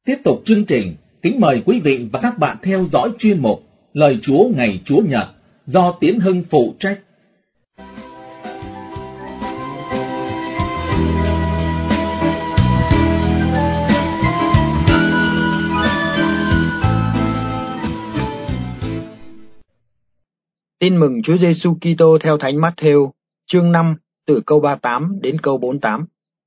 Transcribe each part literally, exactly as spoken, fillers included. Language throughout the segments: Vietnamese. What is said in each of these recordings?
Tiếp tục chương trình, kính mời quý vị và các bạn theo dõi chuyên mục Lời Chúa ngày Chúa Nhật do Tiến Hưng phụ trách. Tin mừng Chúa Giêsu Kitô theo Thánh Mát-thêu, chương năm, từ câu ba mươi tám đến câu bốn mươi tám.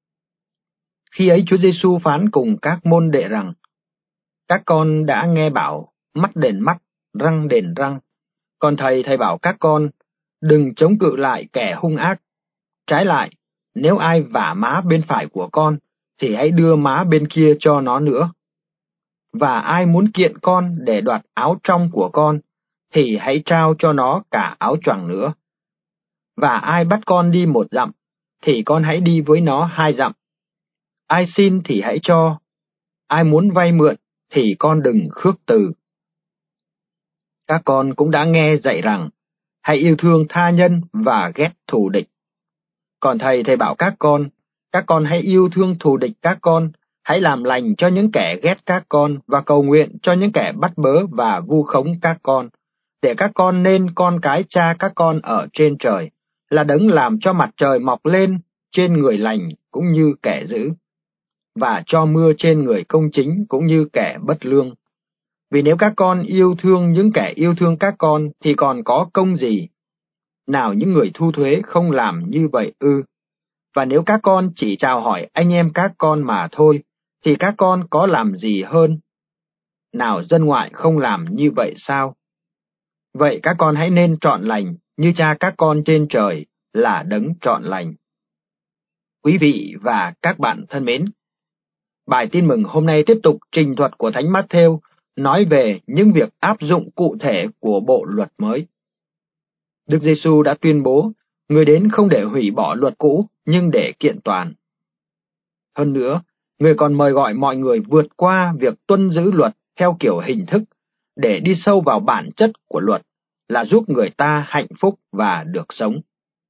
Khi ấy Chúa Giêsu phán cùng các môn đệ rằng: Các con đã nghe bảo mắt đền mắt, răng đền răng. Còn thầy thầy bảo các con đừng chống cự lại kẻ hung ác. Trái lại, nếu ai vả má bên phải của con, thì hãy đưa má bên kia cho nó nữa. Và ai muốn kiện con để đoạt áo trong của con, thì hãy trao cho nó cả áo choàng nữa. Và ai bắt con đi một dặm, thì con hãy đi với nó hai dặm. Ai xin thì hãy cho, ai muốn vay mượn thì con đừng khước từ. Các con cũng đã nghe dạy rằng, hãy yêu thương tha nhân và ghét thù địch. Còn thầy thầy bảo các con, các con hãy yêu thương thù địch các con, hãy làm lành cho những kẻ ghét các con và cầu nguyện cho những kẻ bắt bớ và vu khống các con, để các con nên con cái cha các con ở trên trời, là đấng làm cho mặt trời mọc lên trên người lành cũng như kẻ dữ, và cho mưa trên người công chính cũng như kẻ bất lương. Vì nếu các con yêu thương những kẻ yêu thương các con thì còn có công gì? Nào những người thu thuế không làm như vậy ư? Và nếu các con chỉ chào hỏi anh em các con mà thôi, thì các con có làm gì hơn? Nào dân ngoại không làm như vậy sao? Vậy các con hãy nên trọn lành như cha các con trên trời là đấng trọn lành. Quý vị và các bạn thân mến, bài tin mừng hôm nay tiếp tục trình thuật của Thánh Mát-thêu nói về những việc áp dụng cụ thể của bộ luật mới. Đức Giêsu đã tuyên bố người đến không để hủy bỏ luật cũ nhưng để kiện toàn. Hơn nữa, người còn mời gọi mọi người vượt qua việc tuân giữ luật theo kiểu hình thức để đi sâu vào bản chất của luật, là giúp người ta hạnh phúc và được sống.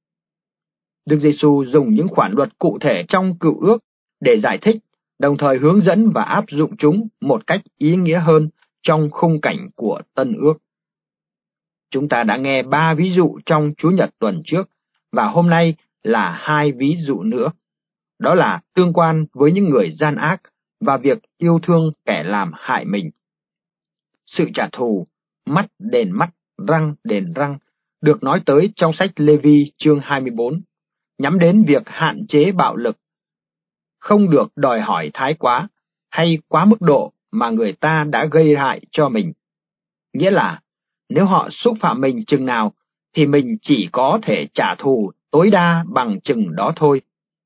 Đức Giêsu dùng những khoản luật cụ thể trong Cựu Ước để giải thích, đồng thời hướng dẫn và áp dụng chúng một cách ý nghĩa hơn trong khung cảnh của Tân Ước. Chúng ta đã nghe ba ví dụ trong Chúa Nhật tuần trước, và hôm nay là hai ví dụ nữa. Đó là tương quan với những người gian ác và việc yêu thương kẻ làm hại mình. Sự trả thù, mắt đền mắt, răng đền răng, được nói tới trong sách Lê-vi chương hai mươi bốn, nhắm đến việc hạn chế bạo lực. Không được đòi hỏi thái quá hay quá mức độ mà người ta đã gây hại cho mình. Nghĩa là, nếu họ xúc phạm mình chừng nào, thì mình chỉ có thể trả thù tối đa bằng chừng đó thôi.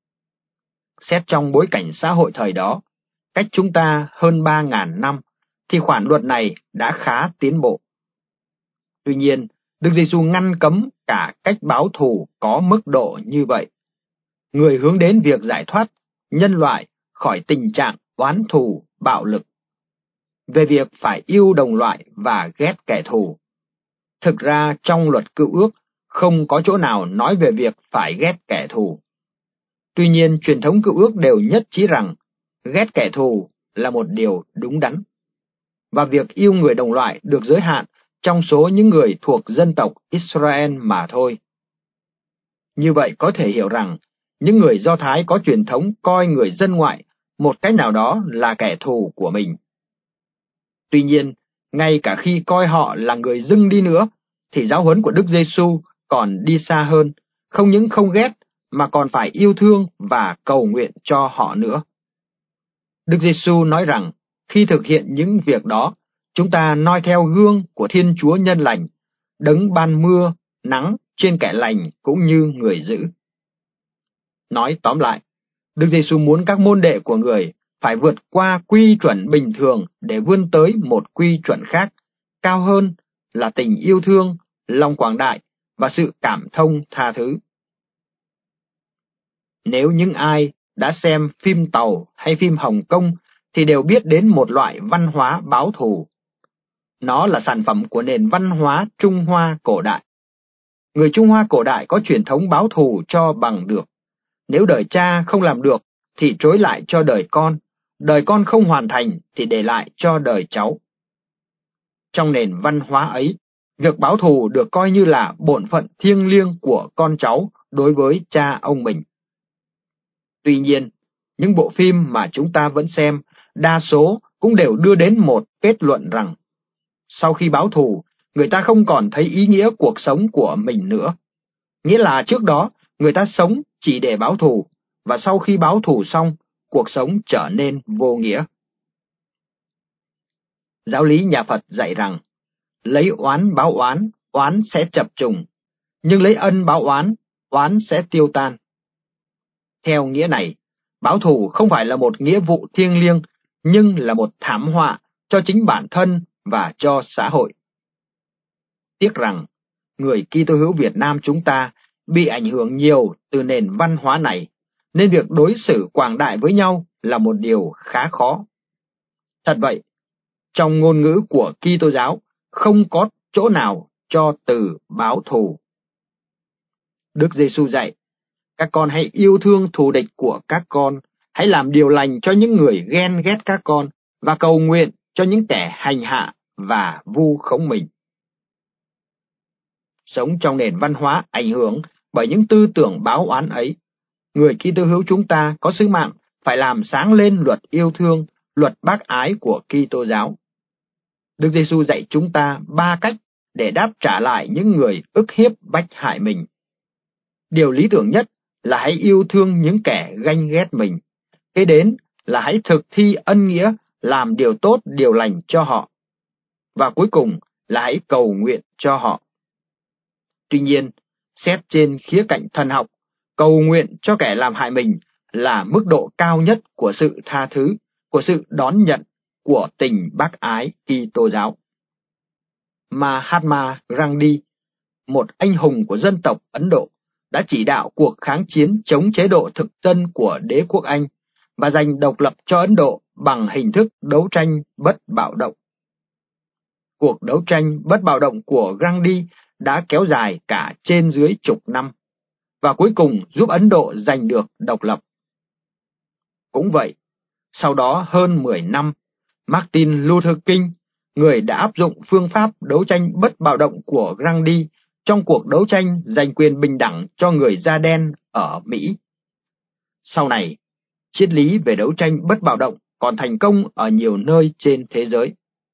Xét trong bối cảnh xã hội thời đó, cách chúng ta hơn ba ngàn năm, thì khoản luật này đã khá tiến bộ. Tuy nhiên, Đức Giêsu ngăn cấm cả cách báo thù có mức độ như vậy. Người hướng đến việc giải thoát nhân loại khỏi tình trạng oán thù, bạo lực. Về việc phải yêu đồng loại và ghét kẻ thù. Thực ra trong luật Cựu Ước không có chỗ nào nói về việc phải ghét kẻ thù. Tuy nhiên, truyền thống Cựu Ước đều nhất trí rằng ghét kẻ thù là một điều đúng đắn, và việc yêu người đồng loại được giới hạn trong số những người thuộc dân tộc Israel mà thôi. Như vậy có thể hiểu rằng, những người Do Thái có truyền thống coi người dân ngoại một cách nào đó là kẻ thù của mình. Tuy nhiên, ngay cả khi coi họ là người dưng đi nữa, thì giáo huấn của Đức Giêsu còn đi xa hơn, không những không ghét mà còn phải yêu thương và cầu nguyện cho họ nữa. Đức Giêsu nói rằng, khi thực hiện những việc đó, chúng ta noi theo gương của Thiên Chúa nhân lành, đấng ban mưa, nắng trên kẻ lành cũng như người dữ. Nói tóm lại, Đức Giêsu muốn các môn đệ của người phải vượt qua quy chuẩn bình thường để vươn tới một quy chuẩn khác, cao hơn, là tình yêu thương, lòng quảng đại và sự cảm thông tha thứ. Nếu những ai đã xem phim Tàu hay phim Hồng Kông thì đều biết đến một loại văn hóa báo thù. Nó là sản phẩm của nền văn hóa Trung Hoa cổ đại. Người Trung Hoa cổ đại có truyền thống báo thù cho bằng được. Nếu đời cha không làm được thì trối lại cho đời con, đời con không hoàn thành thì để lại cho đời cháu. Trong nền văn hóa ấy, việc báo thù được coi như là bổn phận thiêng liêng của con cháu đối với cha ông mình. Tuy nhiên, những bộ phim mà chúng ta vẫn xem, đa số cũng đều đưa đến một kết luận rằng, sau khi báo thù, người ta không còn thấy ý nghĩa cuộc sống của mình nữa. Nghĩa là trước đó, người ta sống chỉ để báo thù, và sau khi báo thù xong, cuộc sống trở nên vô nghĩa. Giáo lý nhà Phật dạy rằng, lấy oán báo oán, oán sẽ chập trùng, nhưng lấy ân báo oán, oán sẽ tiêu tan. Theo nghĩa này, báo thù không phải là một nghĩa vụ thiêng liêng, nhưng là một thảm họa cho chính bản thân và cho xã hội. Tiếc rằng, người Kitô hữu Việt Nam chúng ta bị ảnh hưởng nhiều từ nền văn hóa này, nên việc đối xử quảng đại với nhau là một điều khá khó. Thật vậy, trong ngôn ngữ của Kitô giáo không có chỗ nào cho từ báo thù. Đức Giêsu dạy, các con hãy yêu thương thù địch của các con, hãy làm điều lành cho những người ghen ghét các con, và cầu nguyện cho những kẻ hành hạ và vu khống mình. Sống trong nền văn hóa ảnh hưởng bởi những tư tưởng báo oán ấy, người Kitô hữu chúng ta có sứ mạng phải làm sáng lên luật yêu thương, luật bác ái của Kitô giáo. Đức Giêsu dạy chúng ta ba cách để đáp trả lại những người ức hiếp bách hại mình. Điều lý tưởng nhất là hãy yêu thương những kẻ ganh ghét mình. Kế đến là hãy thực thi ân nghĩa, làm điều tốt, điều lành cho họ. Và cuối cùng là hãy cầu nguyện cho họ. Tuy nhiên, xét trên khía cạnh thần học, cầu nguyện cho kẻ làm hại mình là mức độ cao nhất của sự tha thứ, của sự đón nhận, của tình bác ái Kitô giáo. Mahatma Gandhi, một anh hùng của dân tộc Ấn Độ, đã chỉ đạo cuộc kháng chiến chống chế độ thực dân của đế quốc Anh và giành độc lập cho Ấn Độ bằng hình thức đấu tranh bất bạo động. Cuộc đấu tranh bất bạo động của Gandhi đã kéo dài cả trên dưới chục năm, và cuối cùng giúp Ấn Độ giành được độc lập. Cũng vậy, sau đó hơn mười năm, Martin Luther King, người đã áp dụng phương pháp đấu tranh bất bạo động của Gandhi trong cuộc đấu tranh giành quyền bình đẳng cho người da đen ở Mỹ. Sau này, triết lý về đấu tranh bất bạo động còn thành công ở nhiều nơi trên thế giới.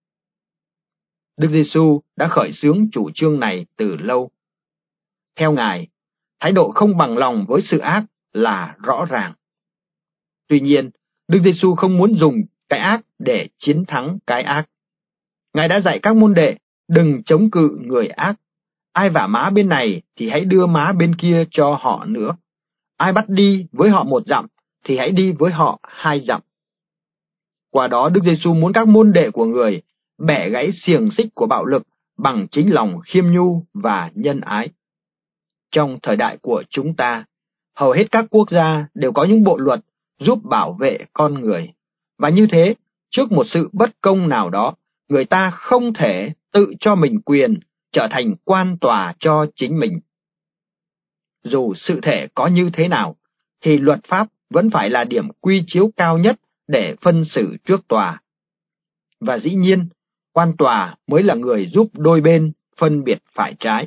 Đức Giêsu đã khởi xướng chủ trương này từ lâu. Theo Ngài, thái độ không bằng lòng với sự ác là rõ ràng. Tuy nhiên, Đức Giêsu không muốn dùng cái ác để chiến thắng cái ác. Ngài đã dạy các môn đệ đừng chống cự người ác. Ai vả má bên này thì hãy đưa má bên kia cho họ nữa. Ai bắt đi với họ một dặm thì hãy đi với họ hai dặm. Qua đó Đức Giêsu muốn các môn đệ của người bẻ gãy xiềng xích của bạo lực bằng chính lòng khiêm nhu và nhân ái. Trong thời đại của chúng ta, hầu hết các quốc gia đều có những bộ luật giúp bảo vệ con người. Và như thế, trước một sự bất công nào đó, người ta không thể tự cho mình quyền trở thành quan tòa cho chính mình. Dù sự thể có như thế nào, thì luật pháp vẫn phải là điểm quy chiếu cao nhất để phân xử trước tòa. Và dĩ nhiên, quan tòa mới là người giúp đôi bên phân biệt phải trái.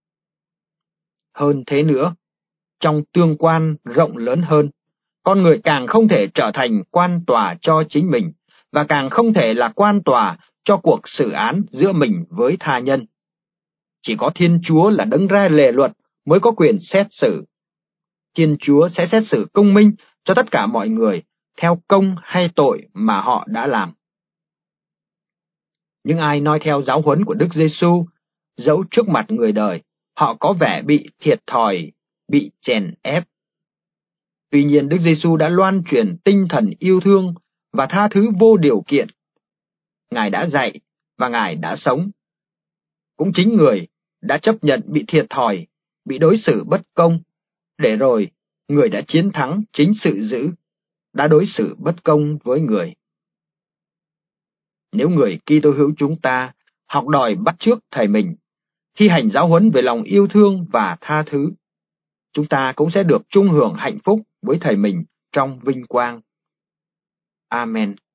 Hơn thế nữa, trong tương quan rộng lớn hơn, con người càng không thể trở thành quan tòa cho chính mình, và càng không thể là quan tòa cho cuộc xử án giữa mình với tha nhân. Chỉ có Thiên Chúa là đấng ra lề luật mới có quyền xét xử. Thiên Chúa sẽ xét xử công minh cho tất cả mọi người, theo công hay tội mà họ đã làm. Những ai noi theo giáo huấn của Đức Giêsu, dẫu trước mặt người đời, họ có vẻ bị thiệt thòi, bị chèn ép. Tuy nhiên Đức Giêsu đã loan truyền tinh thần yêu thương và tha thứ vô điều kiện. Ngài đã dạy và Ngài đã sống. Cũng chính người đã chấp nhận bị thiệt thòi, bị đối xử bất công, để rồi người đã chiến thắng chính sự dữ, đã đối xử bất công với người. Nếu người Kitô hữu chúng ta học đòi bắt chước thầy mình, thi hành giáo huấn về lòng yêu thương và tha thứ, chúng ta cũng sẽ được chung hưởng hạnh phúc với thầy mình trong vinh quang. Amen.